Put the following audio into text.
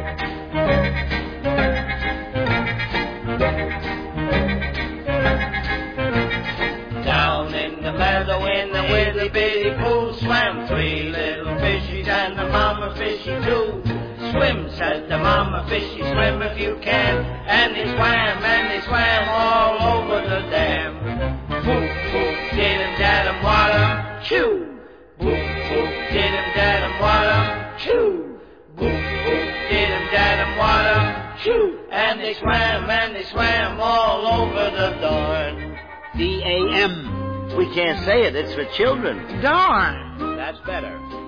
Down in the meadow in the wibbly bitty pool swam three little fishies and the mama fishy too. Swim, said the mama fishy, swim if you can. And they swam all over the dam. Boop, boop, did him, dad him, water, chew. Boop, boop, did him, dad him, water, chew. Boop, boop, did him, dad him, water, chew. And they swam all over the darn. D-A-M. We can't say it. It's for children. Darn. That's better.